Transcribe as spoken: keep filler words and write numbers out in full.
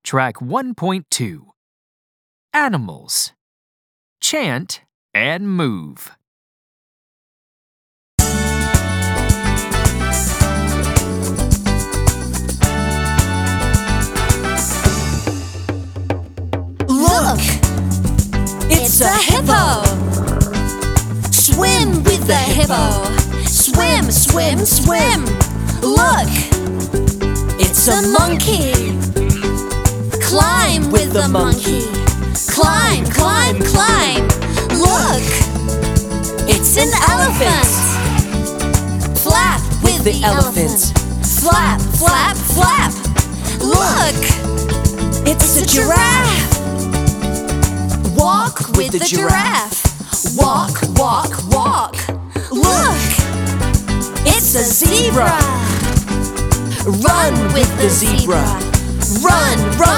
Track one point two. Animals. Chant and move. Look! It's a hippo! Swim with the hippo! Swim, swim, swim! Look! It's a monkey! Climb with the monkey! Climb, climb, climb! Look! It's an elephant! Flap with the elephant! Flap, flap, flap! Look! It's a giraffe! Walk with the giraffe! Walk, walk, walk! Look! It's a zebra! Run with the zebra! Run, run!